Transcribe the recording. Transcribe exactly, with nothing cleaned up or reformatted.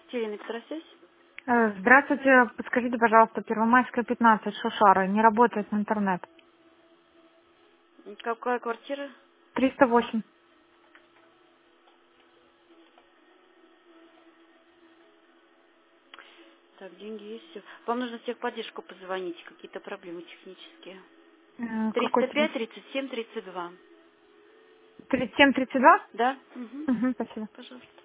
Терена Петросвязь. Э, Здравствуйте, подскажите, пожалуйста, Первомайская, пятнадцать, Шушара, не работает интернет. Какая квартира? триста восемь. Так, деньги есть, все. Вам нужно в техподдержку позвонить, какие-то проблемы технические. Э, Какой триста пять телефон? тридцать семь тридцать два. тридцать семь тридцать два? Да? Угу. Угу, спасибо. Пожалуйста.